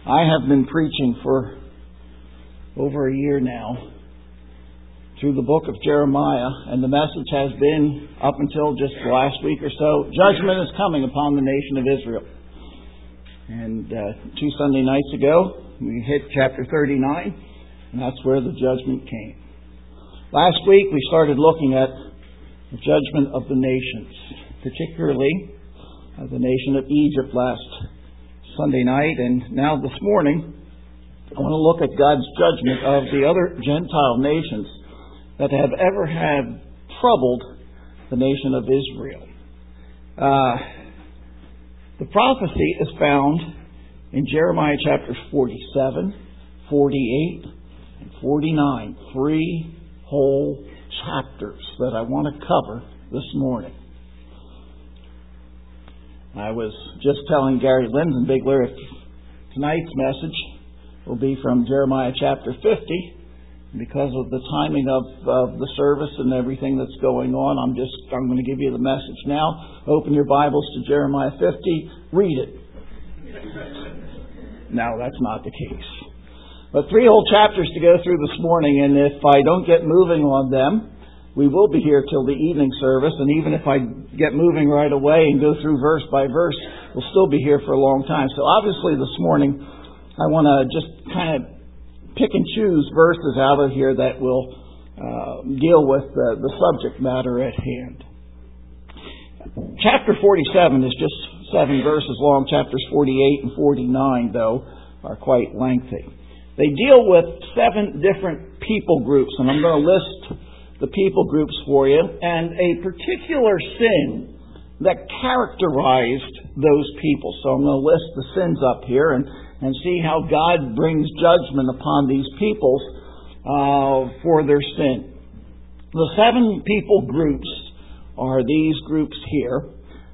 I have been preaching for over a year now through the book of Jeremiah, and the message has been, up until just last week or so, judgment is coming upon the nation of Israel. And 2 Sunday nights ago, we hit chapter 39, and that's where the judgment came. Last week, we started looking at the judgment of the nations, particularly the nation of Egypt last Sunday night, and now this morning I want to look at God's judgment of the other Gentile nations that have ever had troubled the nation of Israel. The prophecy is found in Jeremiah chapters 47, 48, and 49. 3 whole chapters that I want to cover this morning. I was just telling Gary Lindenbigler if tonight's message will be from Jeremiah chapter 50. Because of the timing of the service and everything that's going on, I'm going to give you the message now. Open your Bibles to Jeremiah 50. Read it. No, that's not the case. But 3 whole chapters to go through this morning, and if I don't get moving on them, we will be here till the evening service, and even if I get moving right away and go through verse by verse, we'll still be here for a long time. So obviously this morning, I want to just kind of pick and choose verses out of here that will deal with the subject matter at hand. Chapter 47 is just 7 verses long. Chapters 48 and 49, though, are quite lengthy. They deal with 7 different people groups, and I'm going to list the people groups for you, and a particular sin that characterized those people. So I'm going to list the sins up here and see how God brings judgment upon these peoples for their sin. The 7 people groups are these groups here.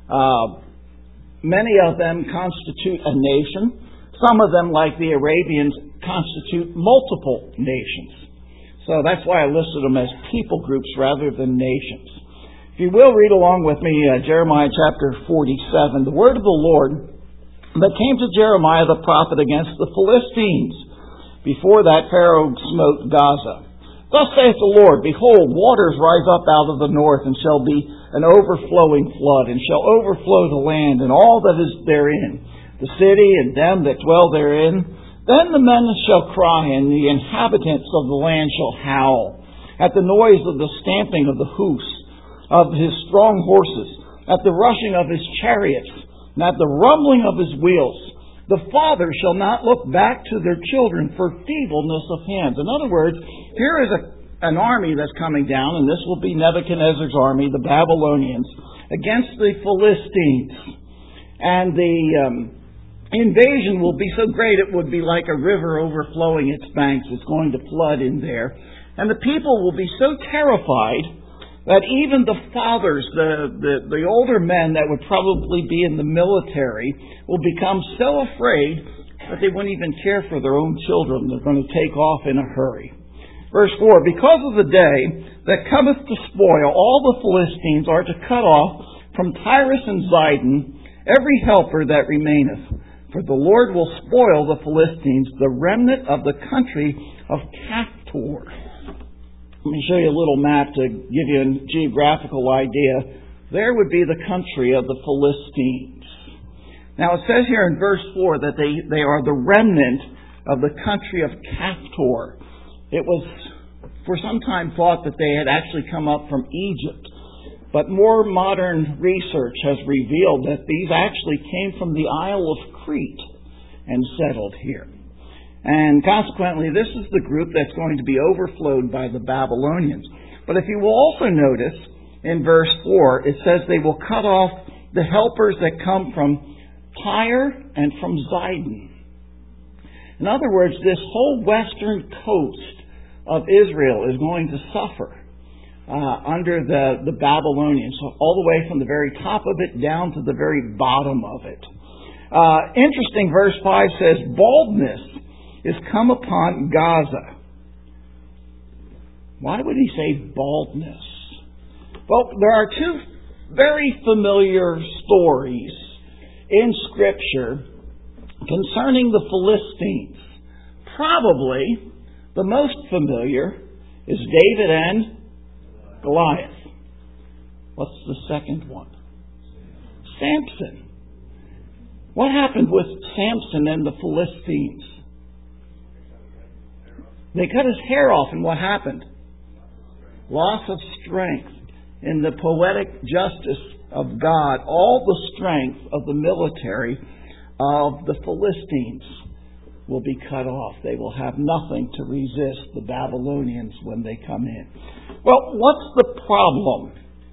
Many of them constitute a nation. Some of them, like the Arabians, constitute multiple nations. So that's why I listed them as people groups rather than nations. If you will, read along with me Jeremiah chapter 47. The word of the Lord that came to Jeremiah the prophet against the Philistines before that Pharaoh smote Gaza. Thus saith the Lord, Behold, waters rise up out of the north, and shall be an overflowing flood, and shall overflow the land, and all that is therein, the city and them that dwell therein. Then the men shall cry, and the inhabitants of the land shall howl, at the noise of the stamping of the hoofs of his strong horses, at the rushing of his chariots, and at the rumbling of his wheels. The fathers shall not look back to their children for feebleness of hands. In other words, here is an army that's coming down, and this will be Nebuchadnezzar's army, the Babylonians, against the Philistines. And the invasion will be so great it would be like a river overflowing its banks. It's going to flood in there. And the people will be so terrified that even the fathers, the older men that would probably be in the military, will become so afraid that they wouldn't even care for their own children. They're going to take off in a hurry. Verse 4, Because of the day that cometh to spoil all the Philistines are to cut off from Tyrus and Zidon every helper that remaineth. For the Lord will spoil the Philistines, the remnant of the country of Caphtor. Let me show you a little map to give you a geographical idea. There would be the country of the Philistines. Now it says here in verse 4 that they are the remnant of the country of Caphtor. It was for some time thought that they had actually come up from Egypt. But more modern research has revealed that these actually came from the Isle of Crete and settled here. And consequently, this is the group that's going to be overflowed by the Babylonians. But if you will also notice, in verse 4, it says they will cut off the helpers that come from Tyre and from Zidon. In other words, this whole western coast of Israel is going to suffer under the Babylonians, all the way from the very top of it down to the very bottom of it. Interesting, verse 5 says, Baldness is come upon Gaza. Why would he say baldness? Well, there are 2 very familiar stories in Scripture concerning the Philistines. Probably the most familiar is David and Goliath. What's the second one? Samson. What happened with Samson and the Philistines? They cut his hair off, and what happened? Loss of strength. In the poetic justice of God, all the strength of the military of the Philistines will be cut off. They will have nothing to resist the Babylonians when they come in. Well, what's the problem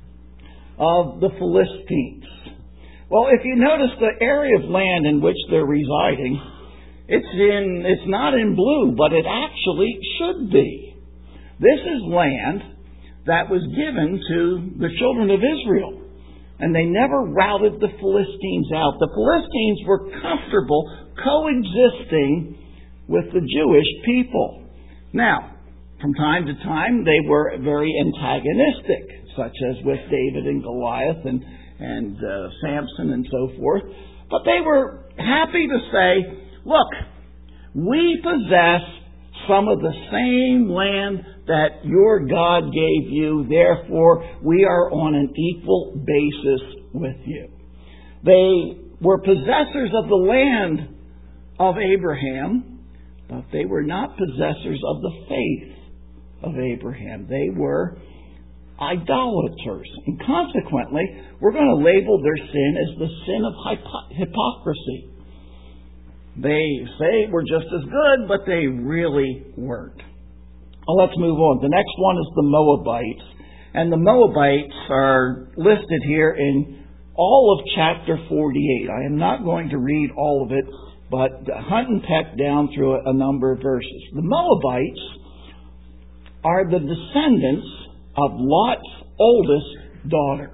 of the Philistines? Well, if you notice the area of land in which they're residing, it's not in blue, but it actually should be. This is land that was given to the children of Israel, and they never routed the Philistines out. The Philistines were comfortable coexisting with the Jewish people. Now, from time to time, they were very antagonistic, such as with David and Goliath and Samson and so forth. But they were happy to say, look, we possess some of the same land that your God gave you, therefore we are on an equal basis with you. They were possessors of the land of Abraham, but they were not possessors of the faith of Abraham. They were idolaters. And consequently, we're going to label their sin as the sin of hypocrisy. They say we're just as good, but they really weren't. Well, let's move on. The next one is the Moabites. And the Moabites are listed here in all of chapter 48. I am not going to read all of it, but hunt and peck down through a number of verses. The Moabites are the descendants of Lot's oldest daughter.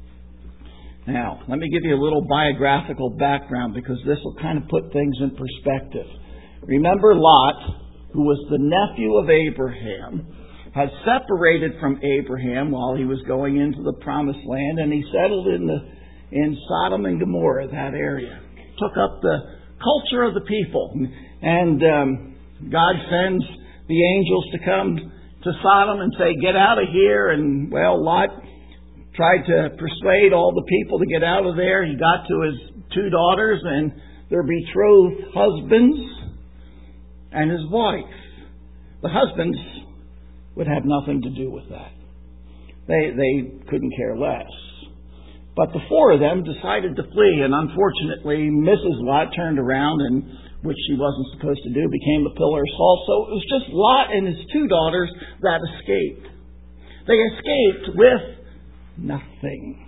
Now, let me give you a little biographical background because this will kind of put things in perspective. Remember Lot, who was the nephew of Abraham, had separated from Abraham while he was going into the promised land, and he settled in Sodom and Gomorrah, that area. Took up the culture of the people. And God sends the angels to come to Sodom and say, get out of here. And, well, Lot tried to persuade all the people to get out of there. He got to his two daughters and their betrothed husbands and his wife. The husbands would have nothing to do with that. They couldn't care less. But the four of them decided to flee, and unfortunately Mrs. Lot turned around and, which she wasn't supposed to do, became a pillar of salt. So it was just Lot and his two daughters that escaped. They escaped with nothing.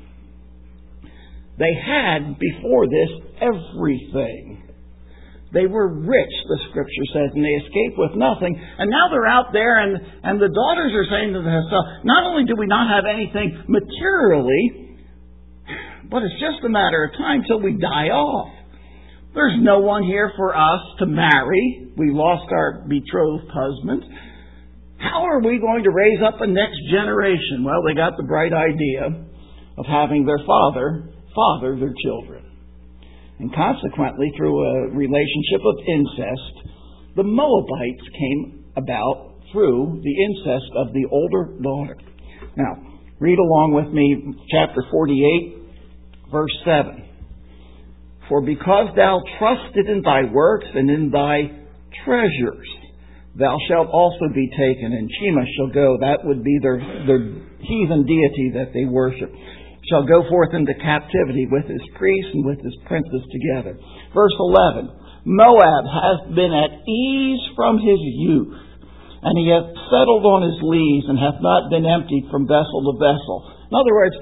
They had, before this, everything. They were rich, the Scripture says, and they escaped with nothing. And now they're out there, and the daughters are saying to themselves, not only do we not have anything materially, but it's just a matter of time till we die off. There's no one here for us to marry. We lost our betrothed husbands. How are we going to raise up a next generation? Well, they got the bright idea of having their father their children. And consequently, through a relationship of incest, the Moabites came about through the incest of the older daughter. Now, read along with me, chapter 48, verse 7. For because thou trusted in thy works and in thy treasures, thou shalt also be taken, and Chemosh shall go. That would be their heathen deity that they worship. Shall go forth into captivity with his priests and with his princes together. Verse 11. Moab hath been at ease from his youth, and he hath settled on his lees, and hath not been emptied from vessel to vessel. In other words,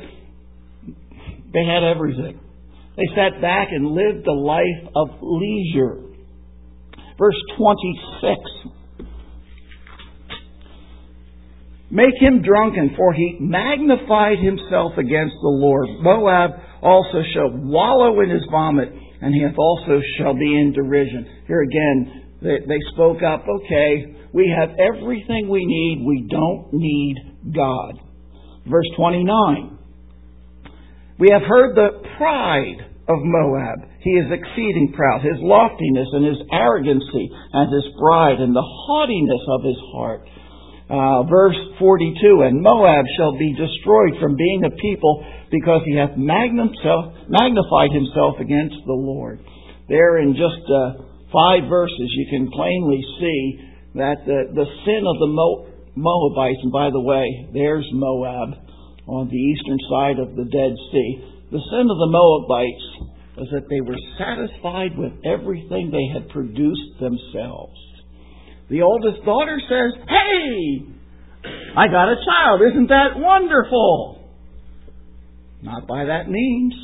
they had everything. They sat back and lived a life of leisure. Verse 26. Make him drunken, for he magnified himself against the Lord. Moab also shall wallow in his vomit, and he also shall be in derision. Here again, they spoke up, okay, we have everything we need, we don't need God. Verse 29. We have heard the pride of Moab. He is exceeding proud. His loftiness and his arrogancy and his pride and the haughtiness of his heart. Verse 42, and Moab shall be destroyed from being a people because he hath magnified himself against the Lord. There in just 5 verses you can plainly see that the sin of the Moabites, and by the way, there's Moab on the eastern side of the Dead Sea. The sin of the Moabites was that they were satisfied with everything they had produced themselves. The oldest daughter says, "Hey, I got a child. Isn't that wonderful?" Not by that means.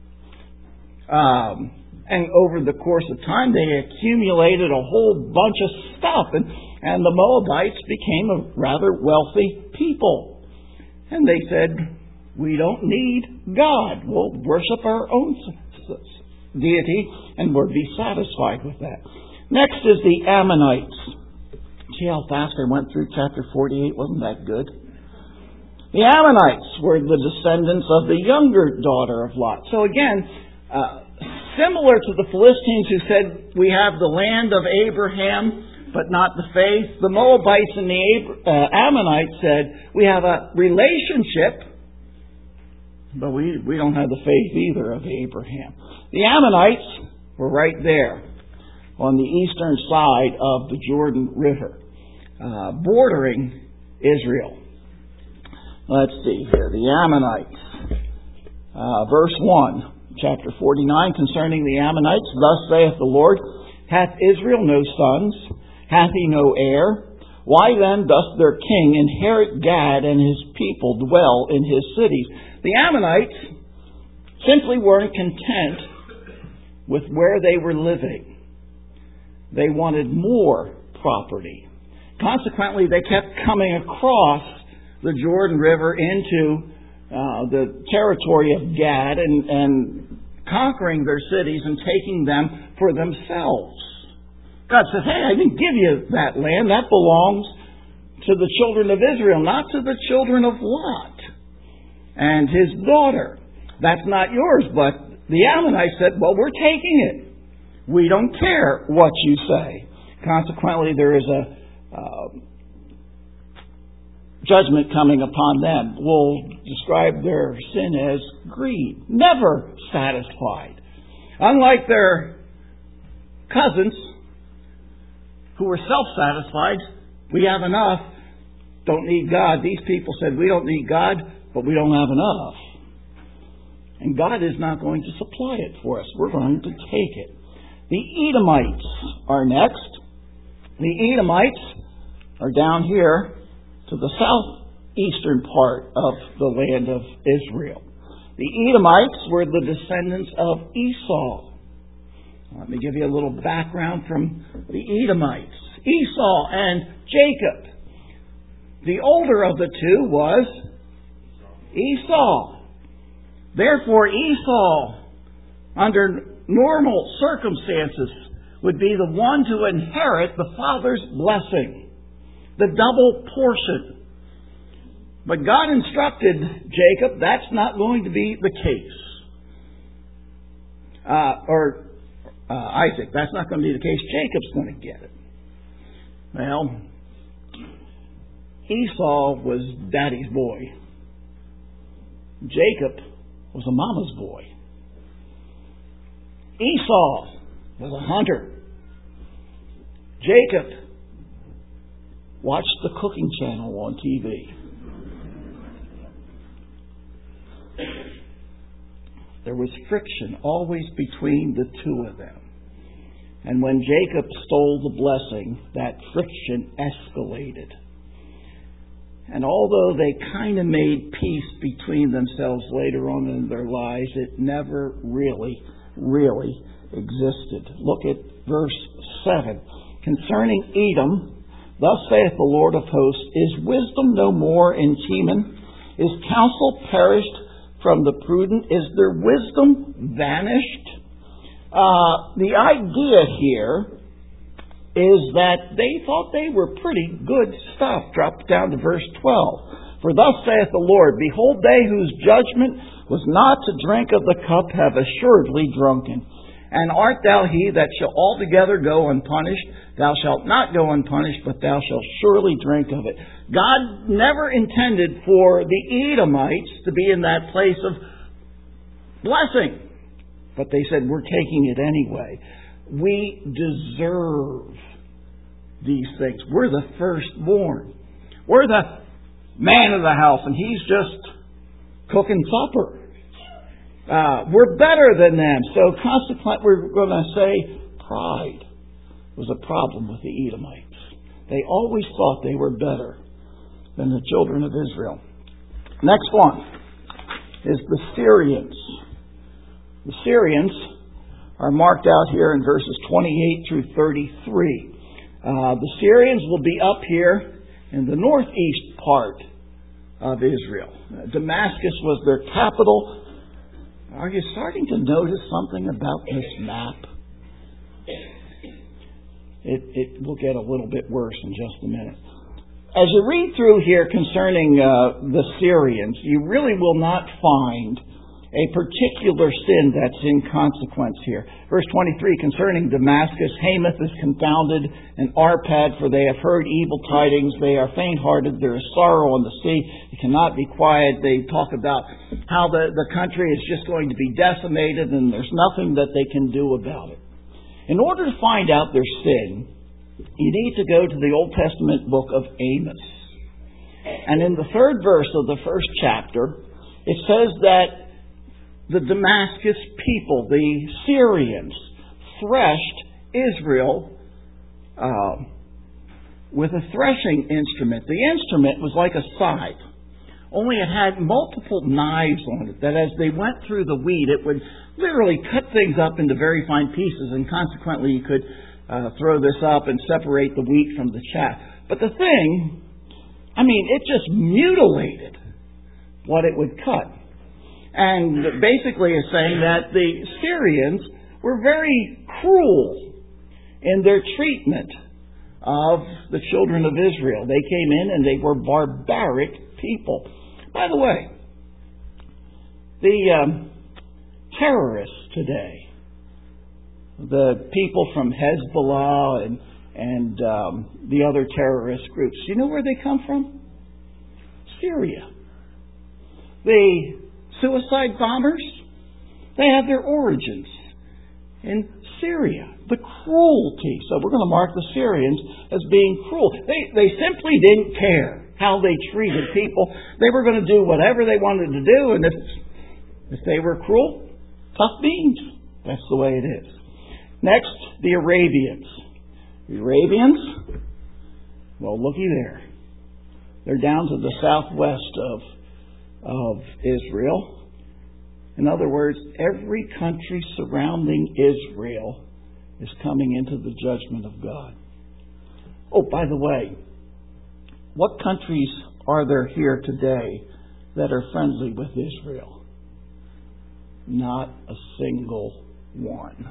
And over the course of time, they accumulated a whole bunch of stuff. And the Moabites became a rather wealthy people. And they said, "We don't need God. We'll worship our own deity and we'll be satisfied with that." Next is the Ammonites. See how fast I went through chapter 48? Wasn't that good? The Ammonites were the descendants of the younger daughter of Lot. So again, similar to the Philistines who said, "We have the land of Abraham, but not the faith," the Moabites and the Ammonites said, "We have a relationship, but we don't have the faith either of Abraham." The Ammonites were right there on the eastern side of the Jordan River, bordering Israel. Let's see here. The Ammonites. Verse 1, chapter 49, concerning the Ammonites, "Thus saith the Lord, hath Israel no sons? Hath he no heir? Why then doth their king inherit Gad, and his people dwell in his cities?" The Ammonites simply weren't content with where they were living. They wanted more property. Consequently, they kept coming across the Jordan River into the territory of Gad and conquering their cities and taking them for themselves. God says, "Hey, I didn't give you that land. That belongs to the children of Israel, not to the children of Lot and his daughter. That's not yours." But the Ammonites said, "Well, we're taking it. We don't care what you say." Consequently, there is a judgment coming upon them. We'll describe their sin as greed, never satisfied. Unlike their cousins, who were self-satisfied, "We have enough, don't need God." These people said, "We don't need God, but we don't have enough. And God is not going to supply it for us. We're going to take it." The Edomites are next. The Edomites are down here to the southeastern part of the land of Israel. The Edomites were the descendants of Esau. Let me give you a little background from the Edomites. Esau and Jacob. The older of the two was Esau. Therefore, Esau, under normal circumstances, would be the one to inherit the father's blessing, the double portion. But God instructed Jacob that's not going to be the case. Isaac, that's not going to be the case. Jacob's going to get it. Well, Esau was daddy's boy. Jacob was a mama's boy. Esau was a hunter. Jacob watched the cooking channel on TV. There was friction always between the two of them. And when Jacob stole the blessing, that friction escalated. And although they kind of made peace between themselves later on in their lives, it never really existed. Look at verse 7. Concerning Edom, thus saith the Lord of hosts, is wisdom no more in Teman? Is counsel perished from the prudent? Is their wisdom vanished? The idea here is that they thought they were pretty good stuff. Drop down to verse 12. For thus saith the Lord, Behold, they whose judgment was not to drink of the cup have assuredly drunken. And art thou he that shall altogether go unpunished? Thou shalt not go unpunished, but thou shalt surely drink of it. God never intended for the Edomites to be in that place of blessing. But they said, we're taking it anyway. We deserve these things. We're the firstborn. We're the man of the house, and he's just cooking supper. We're better than them. So consequently, we're going to say pride was a problem with the Edomites. They always thought they were better than the children of Israel. Next one is the Syrians. The Syrians are marked out here in verses 28 through 33. The Syrians will be up here in the northeast part of Israel. Damascus was their capital. Are you starting to notice something about this map? It will get a little bit worse in just a minute. As you read through here concerning the Syrians, you really will not find a particular sin that's in consequence here. Verse 23, concerning Damascus, Hamath is confounded, and Arpad, for they have heard evil tidings. They are faint-hearted. There is sorrow on the sea. It cannot be quiet. They talk about how the country is just going to be decimated, and there's nothing that they can do about it. In order to find out their sin, you need to go to the Old Testament book of Amos. And in the 3rd verse of the 1st chapter, it says that the Damascus people, the Syrians, threshed Israel with a threshing instrument. The instrument was like a scythe, only it had multiple knives on it, that as they went through the wheat, it would literally cut things up into very fine pieces, and consequently you could throw this up and separate the wheat from the chaff. But the thing, it just mutilated what it would cut. And basically is saying that the Syrians were very cruel in their treatment of the children of Israel. They came in and they were barbaric people. By the way, the terrorists today, the people from Hezbollah and the other terrorist groups, you know where they come from? Syria. The suicide bombers, they have their origins in Syria. The cruelty. So we're going to mark the Syrians as being cruel. They simply didn't care how they treated people. They were going to do whatever they wanted to do, and if they were cruel, tough beans. That's the way it is. Next, the Arabians. The Arabians, well, looky there. They're down to the southwest of Israel. In other words, every country surrounding Israel is coming into the judgment of God. Oh, by the way, what countries are there here today that are friendly with Israel? Not a single one.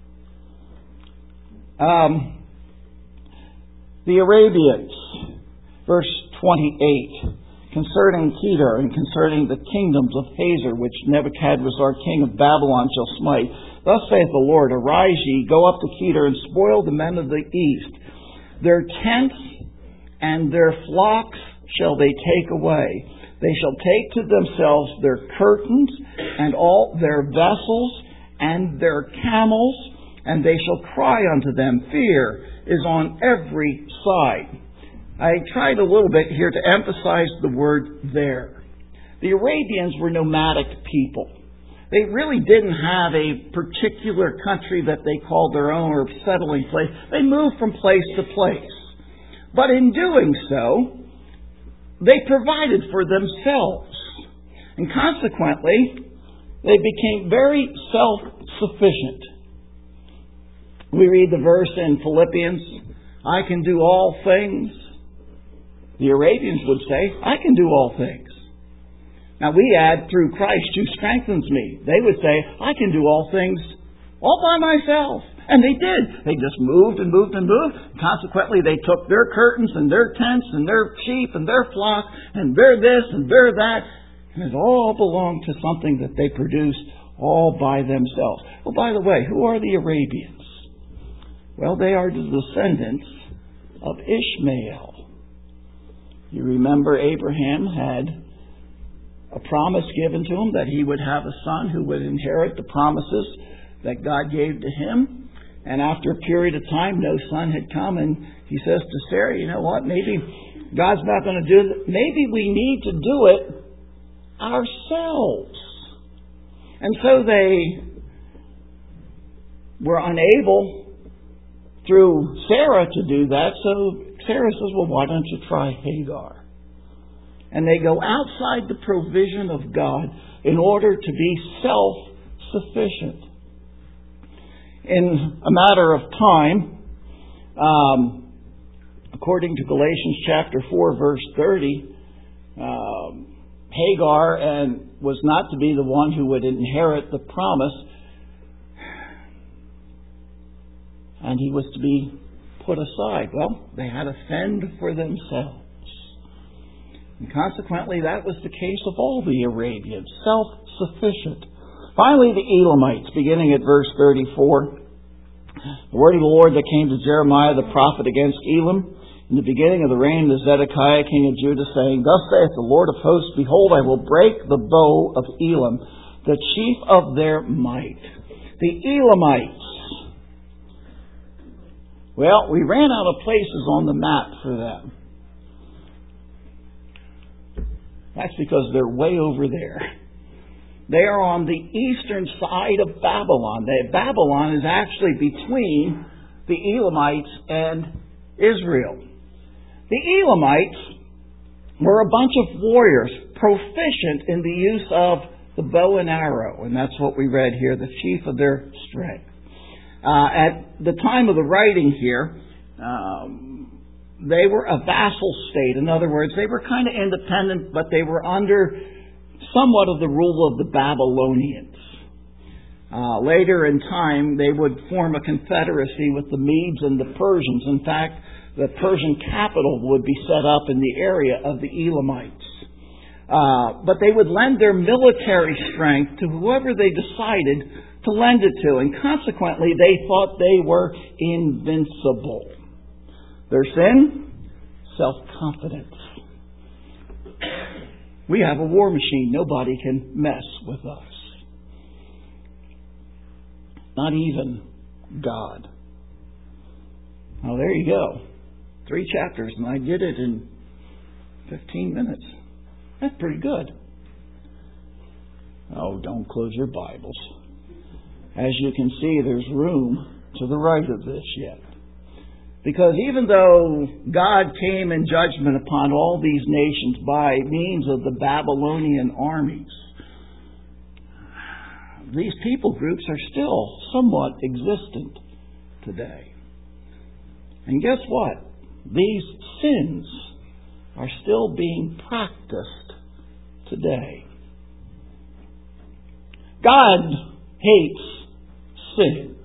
The Arabians, verse 28, concerning Kedar and concerning the kingdoms of Hazor, which Nebuchadnezzar, king of Babylon, shall smite. Thus saith the Lord, Arise ye, go up to Kedar, and spoil the men of the east. Their tents and their flocks shall they take away. They shall take to themselves their curtains, and all their vessels, and their camels, and they shall cry unto them. Fear is on every side. I tried a little bit here to emphasize the word there. The Arabians were nomadic people. They really didn't have a particular country that they called their own or settling place. They moved from place to place. But in doing so, they provided for themselves. And consequently, they became very self-sufficient. We read the verse in Philippians, I can do all things. The Arabians would say, I can do all things. Now we add, through Christ who strengthens me. They would say, I can do all things all by myself. And they did. They just moved and moved and moved. Consequently, they took their curtains and their tents and their sheep and their flock and their this and their that. And it all belonged to something that they produced all by themselves. Well, by the way, who are the Arabians? Well, they are the descendants of Ishmael. You remember Abraham had a promise given to him that he would have a son who would inherit the promises that God gave to him. And after a period of time, no son had come, and he says to Sarah, you know what, maybe God's not going to do it. Maybe we need to do it ourselves. And so they were unable through Sarah to do that. So Sarah says, well, why don't you try Hagar? And they go outside the provision of God in order to be self-sufficient. In a matter of time, according to Galatians chapter 4, verse 30, Hagar was not to be the one who would inherit the promise, and he was to be put aside. Well, they had to fend for themselves. And consequently, that was the case of all the Arabians, self-sufficient. Finally, the Elamites, beginning at verse 34. The word of the Lord that came to Jeremiah the prophet against Elam in the beginning of the reign of Zedekiah king of Judah, saying, Thus saith the Lord of hosts, Behold, I will break the bow of Elam, the chief of their might. The Elamites. Well, we ran out of places on the map for them. That's because they're way over there. They are on the eastern side of Babylon. Babylon is actually between the Elamites and Israel. The Elamites were a bunch of warriors proficient in the use of the bow and arrow. And that's what we read here, the chief of their strength. At the time of the writing here, they were a vassal state. In other words, they were kind of independent, but they were under somewhat of the rule of the Babylonians. Later in time, they would form a confederacy with the Medes and the Persians. In fact, the Persian capital would be set up in the area of the Elamites. But they would lend their military strength to whoever they decided to lend it to. And consequently, they thought they were invincible. Their sin? Self-confidence. We have a war machine. Nobody can mess with us. Not even God. Now there you go. 3 chapters, and I did it in 15 minutes. That's pretty good. Oh, don't close your Bibles. As you can see, there's room to the right of this yet. Because even though God came in judgment upon all these nations by means of the Babylonian armies, these people groups are still somewhat existent today. And guess what? These sins are still being practiced today. God hates sin.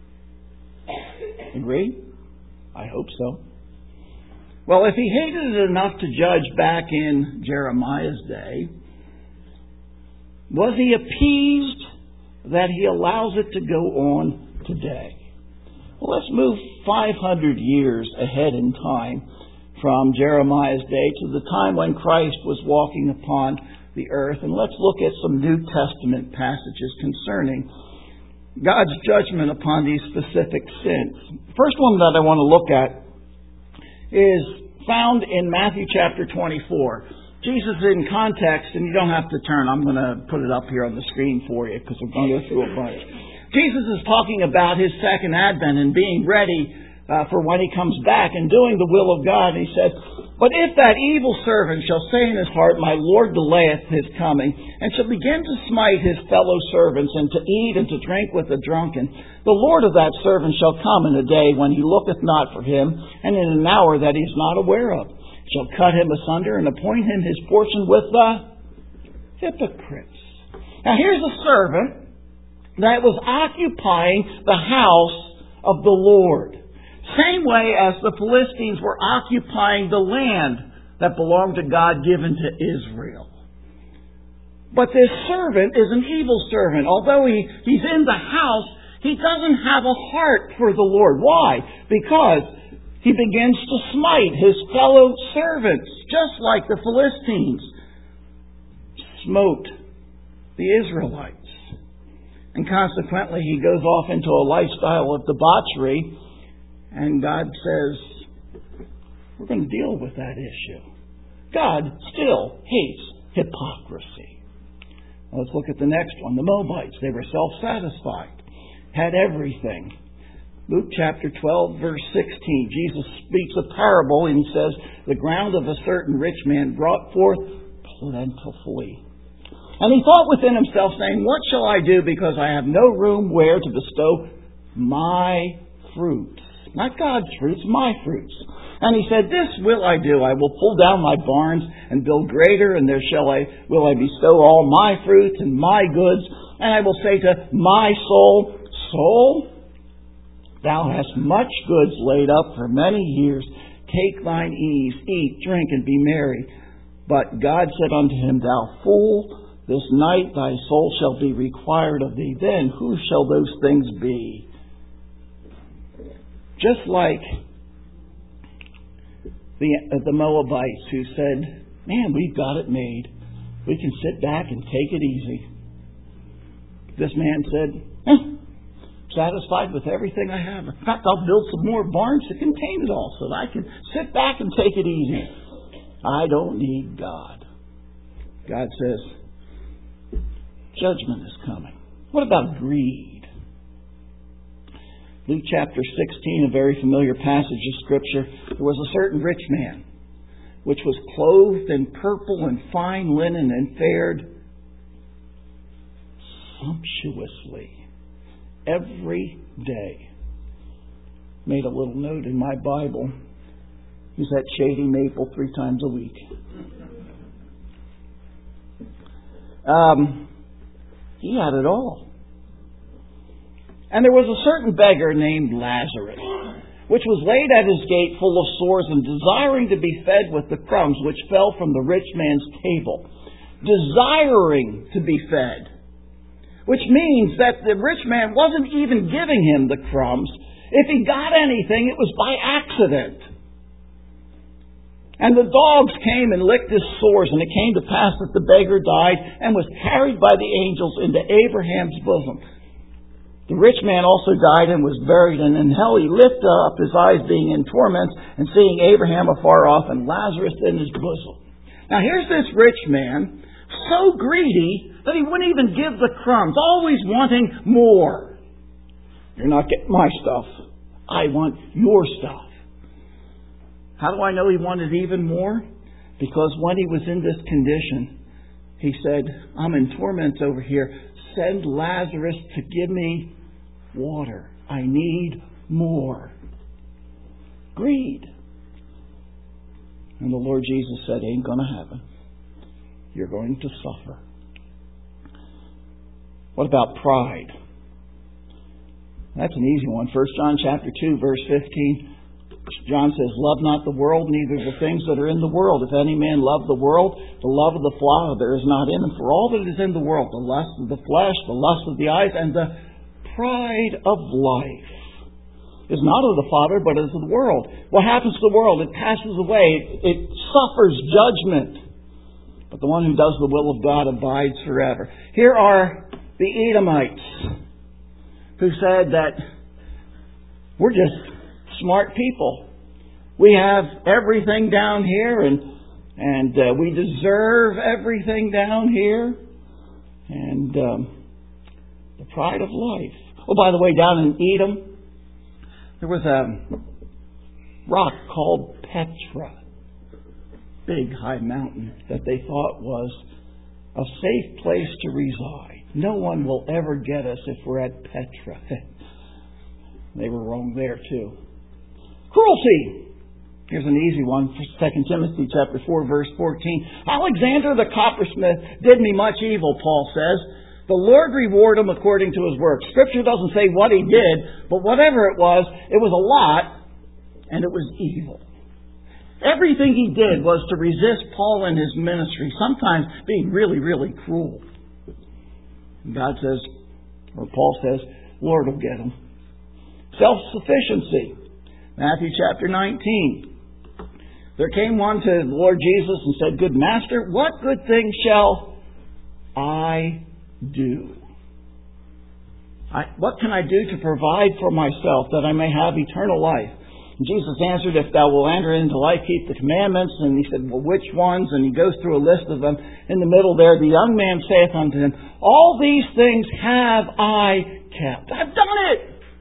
Agree? I hope so. Well, if He hated it enough to judge back in Jeremiah's day, was He appeased that He allows it to go on today? Well, let's move 500 years ahead in time from Jeremiah's day to the time when Christ was walking upon the earth. And let's look at some New Testament passages concerning God's judgment upon these specific sins. The first one that I want to look at is found in Matthew chapter 24. Jesus in context, and you don't have to turn. I'm going to put it up here on the screen for you because we're going to go through a bunch. Jesus is talking about His second advent and being ready for when He comes back and doing the will of God. And He said, But if that evil servant shall say in his heart, My Lord delayeth His coming, and shall begin to smite his fellow servants, and to eat and to drink with the drunken, the Lord of that servant shall come in a day when he looketh not for him, and in an hour that he is not aware of, shall cut him asunder, and appoint him his portion with the hypocrites. Now here's a servant that was occupying the house of the Lord. Same way as the Philistines were occupying the land that belonged to God given to Israel. But this servant is an evil servant. Although he's in the house, he doesn't have a heart for the Lord. Why? Because he begins to smite his fellow servants, just like the Philistines smote the Israelites. And consequently, he goes off into a lifestyle of debauchery, and God says, we're going to deal with that issue. God still hates hypocrisy. Now let's look at the next one. The Moabites, they were self-satisfied, had everything. Luke chapter 12, verse 16, Jesus speaks a parable, and he says, the ground of a certain rich man brought forth plentifully. And he thought within himself, saying, what shall I do, because I have no room where to bestow my fruits? Not God's fruits, my fruits. And he said, this will I do. I will pull down my barns and build greater, and there will I bestow all my fruits and my goods. And I will say to my soul, soul, thou hast much goods laid up for many years. Take thine ease, eat, drink, and be merry. But God said unto him, thou fool, this night thy soul shall be required of thee. Then who shall those things be? Just like the Moabites who said, man, we've got it made. We can sit back and take it easy. This man said, satisfied with everything I have. In fact, I'll build some more barns to contain it all so that I can sit back and take it easy. I don't need God. God says, judgment is coming. What about greed? Luke chapter 16, a very familiar passage of Scripture. There was a certain rich man, which was clothed in purple and fine linen and fared sumptuously every day. Made a little note in my Bible. Use that shady maple 3 times a week. He had it all. And there was a certain beggar named Lazarus, which was laid at his gate full of sores and desiring to be fed with the crumbs which fell from the rich man's table. Desiring to be fed. Which means that the rich man wasn't even giving him the crumbs. If he got anything, it was by accident. And the dogs came and licked his sores, and it came to pass that the beggar died and was carried by the angels into Abraham's bosom. The rich man also died and was buried, and in hell he lifted up his eyes, being in torments, and seeing Abraham afar off and Lazarus in his bosom. Now here's this rich man, so greedy that he wouldn't even give the crumbs, always wanting more. You're not getting my stuff. I want your stuff. How do I know he wanted even more? Because when he was in this condition, he said, I'm in torments over here. Send Lazarus to give me water. I need more. Greed. And the Lord Jesus said, ain't going to happen. You're going to suffer. What about pride? That's an easy one. 1 John chapter 2, verse 15. John says, love not the world, neither the things that are in the world. If any man love the world, the love of the Father is not in him. For all that is in the world, the lust of the flesh, the lust of the eyes, and the pride of life is not of the Father, but is of the world. What happens to the world? It passes away. It suffers judgment. But the one who does the will of God abides forever. Here are the Edomites who said that we're just smart people. We have everything down here, and we deserve everything down here. And the pride of life. Oh, by the way, down in Edom, there was a rock called Petra. Big high mountain that they thought was a safe place to reside. No one will ever get us if we're at Petra. They were wrong there too. Cruelty. Here's an easy one. 2 Timothy chapter 4, verse 14. Alexander the coppersmith did me much evil, Paul says. The Lord reward him according to his work. Scripture doesn't say what he did, but whatever it was a lot, and it was evil. Everything he did was to resist Paul and his ministry, sometimes being really, really cruel. God says, or Paul says, Lord will get him. Self-sufficiency. Matthew chapter 19. There came one to the Lord Jesus and said, Good Master, what good thing shall I do? What can I do to provide for myself that I may have eternal life? And Jesus answered, If thou wilt enter into life, keep the commandments. And he said, Well, which ones? And he goes through a list of them. In the middle there, the young man saith unto him, All these things have I kept. I've done it.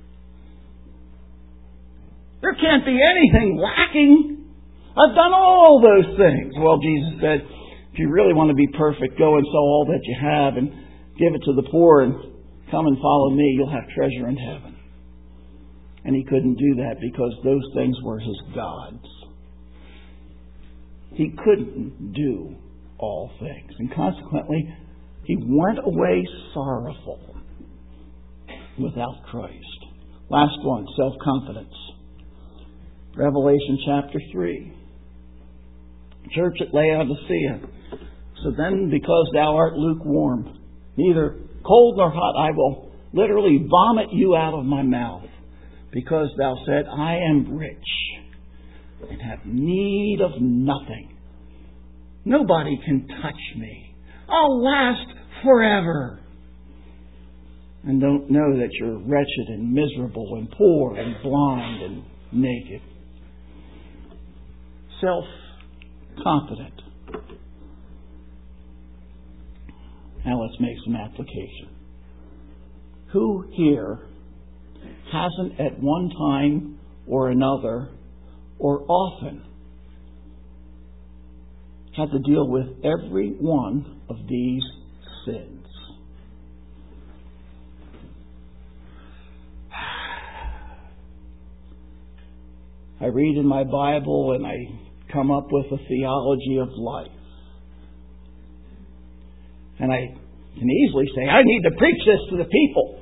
There can't be anything lacking. I've done all those things. Well, Jesus said, if you really want to be perfect, go and sell all that you have and give it to the poor and come and follow me. You'll have treasure in heaven. And he couldn't do that because those things were his gods. He couldn't do all things. And consequently, he went away sorrowful without Christ. Last one, self-confidence. Revelation chapter 3. Church at Laodicea. So then, because thou art lukewarm, neither cold nor hot, I will literally vomit you out of my mouth. Because thou said, I am rich and have need of nothing. Nobody can touch me. I'll last forever. And don't know that you're wretched and miserable and poor and blind and naked. Self-confident. Now let's make some application. Who here hasn't at one time or another or often had to deal with every one of these sins? I read in my Bible and I come up with a theology of life. And I can easily say, I need to preach this to the people.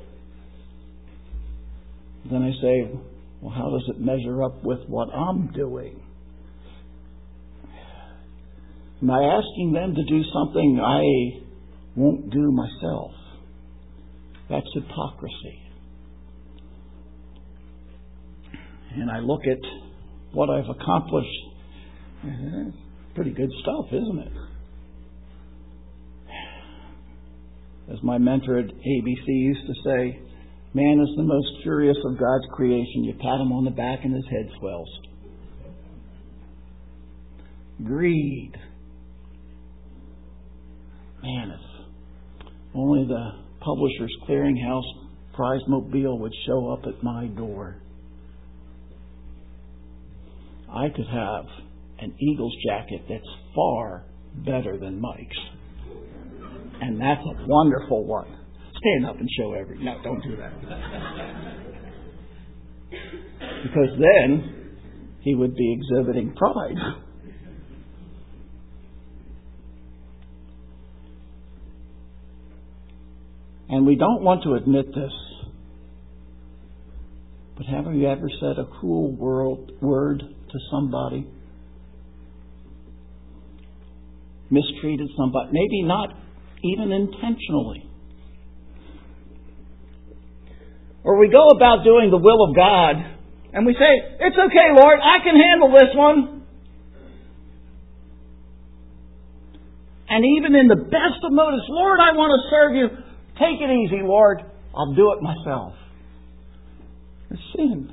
Then I say, well, how does it measure up with what I'm doing? Am I asking them to do something I won't do myself? That's hypocrisy. And I look at what I've accomplished. Pretty good stuff, isn't it? As my mentor at ABC used to say, man is the most curious of God's creation. You pat him on the back and his head swells. Greed. Man, if only the Publishers Clearinghouse prize mobile would show up at my door. I could have an Eagles jacket that's far better than Mike's. And that's a wonderful one. Stand up and show No, don't do that. Because then he would be exhibiting pride. And we don't want to admit this. But have you ever said a cruel word to somebody? Mistreated somebody? Maybe not even intentionally. Or we go about doing the will of God and we say, it's okay, Lord, I can handle this one. And even in the best of motives, Lord, I want to serve you. Take it easy, Lord. I'll do it myself. It's sin.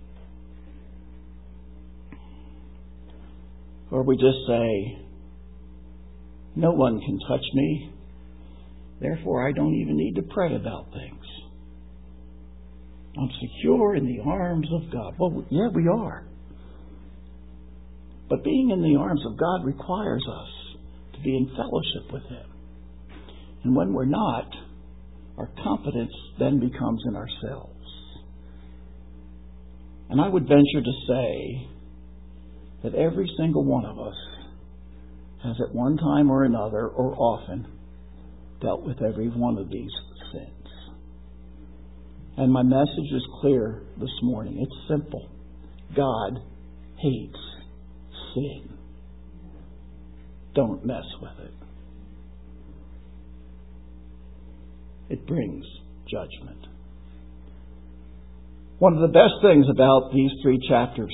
Or we just say, no one can touch me. Therefore, I don't even need to pray about things. I'm secure in the arms of God. Well, yeah, we are. But being in the arms of God requires us to be in fellowship with Him. And when we're not, our confidence then becomes in ourselves. And I would venture to say that every single one of us has at one time or another, or often, dealt with every one of these sins. And my message is clear this morning. It's simple. God hates sin. Don't mess with it. It brings judgment. One of the best things about these 3 chapters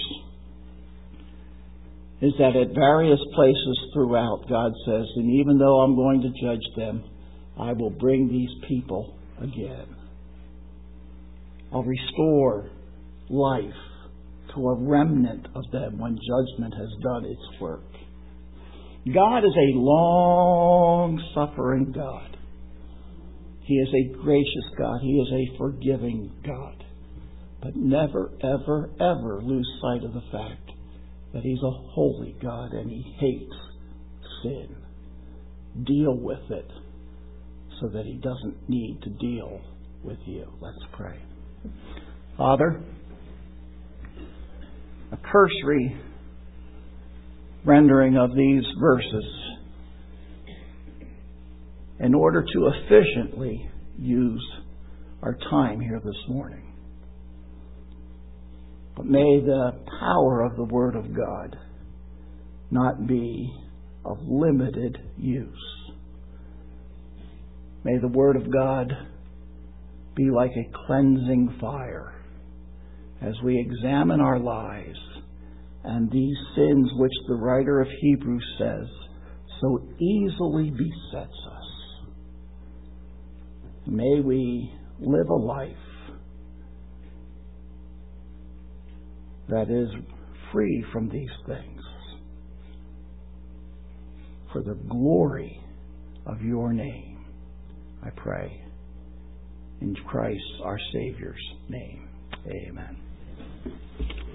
is that at various places throughout, God says, and even though I'm going to judge them, I will bring these people again. I'll restore life to a remnant of them when judgment has done its work. God is a long-suffering God. He is a gracious God. He is a forgiving God. But never, ever, ever lose sight of the fact that He's a holy God and He hates sin. Deal with it so that He doesn't need to deal with you. Let's pray. Father, a cursory rendering of these verses in order to efficiently use our time here this morning. But may the power of the Word of God not be of limited use. May the Word of God be like a cleansing fire as we examine our lives and these sins which the writer of Hebrews says so easily besets us. May we live a life that is free from these things for the glory of your name, I pray. In Christ our Savior's name. Amen.